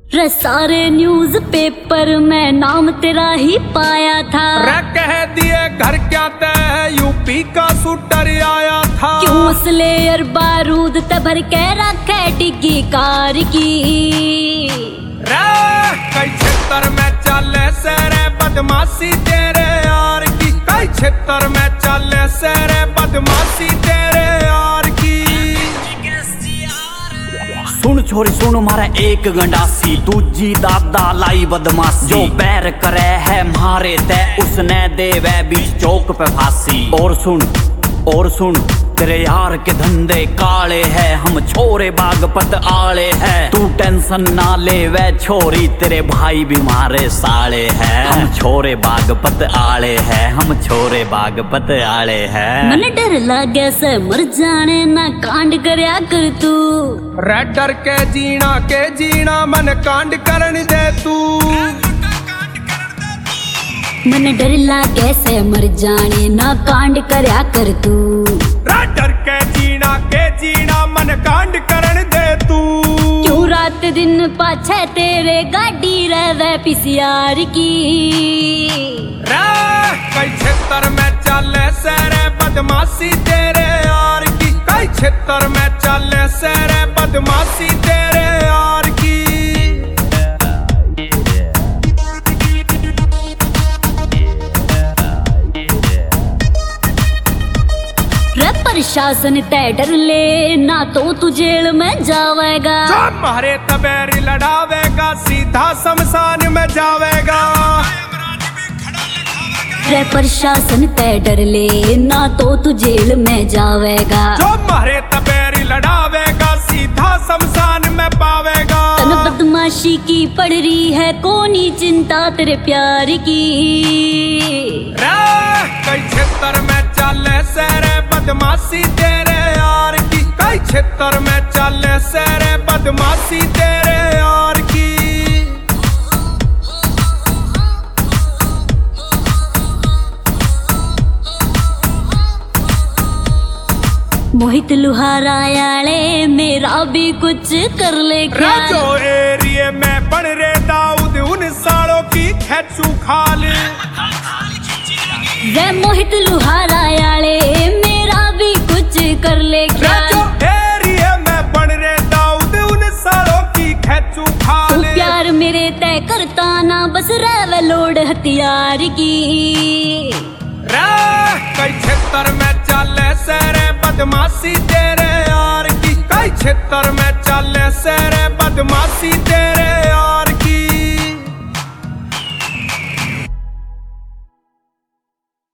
रे सारे news paper में नाम तेरा ही पाया था। रे कह दिए घर क्या तय यूपी का शूटर आया था। क्यों असले और बारूद ते भर के रखे डिग्गी कार की। रे कई क्षेत्र में चले सेरे बदमाशी तेरे यार की। कई क्षेत्र में चले सेरे बदमाशी तेरे यार की। सुन छोरी सुन मारे एक गंडासी दूजी दादा लाई बदमाशी। जो बैर करे है मारे ते उसने देवे बीच चौक पे फांसी। और सुन तेरे यार के धंधे काले है हम छोरे बागपत आले है। तू टेंशन ना ले वे छोरी तेरे भाई भी मारे साले है। हम छोरे बागपत आले है हम छोरे बागपत आले है। मन डर लागे से मर जाने ना कांड करया कर तू। रे डर के जीना मन कांड करन दे तू। मन डर लागे से मर जाने ना कांड करया कर तू। डर के जीना मन कांड करन दे तू। क्यों रात दिन पाछे तेरे गाड़ी रहे पिसियार की। कई क्षेत्र में चले सेरे बदमाशी तेरे यार की। कई क्षेत्र में चले सेरे बदमाशी तेरे यार की। प्रशासन तय डर ले ना तो तू जेल में जावेगा। जो मारे तबेरी लड़ावेगा सीधा शमशान में जावेगा। रे प्रशासन तय डर ले ना तो तू जेल में जावेगा। जो मारे तबेरी लड़ावेगा सीधा शमशान में पावेगा। तन बदमाशी की पड़ रही है कोनी चिंता तेरे प्यार की। कई क्षेत्र में चले सेरे बदमाशी तेरे यार की। कई क्षेत्र में चले सेरे बदमाशी तेरे यार की। मोहित लुहारा याले मेरा भी कुछ कर ले क्या। जो एरिया में बन रे दाऊद उन सालों की खेचू खाल। वे मोहित लुहारा याले मेरा भी कुछ कर ले क्या। जो एरिया में बन रे दाऊद उन सालों की खेचू खाल। तू प्यार मेरे तय करता ना बस रह लोड हथियार की। कई क्षेत्र में चले सेरे बदमाशी तेरे यार की। कई क्षेत्र में चले सेरे बदमाशी तेरे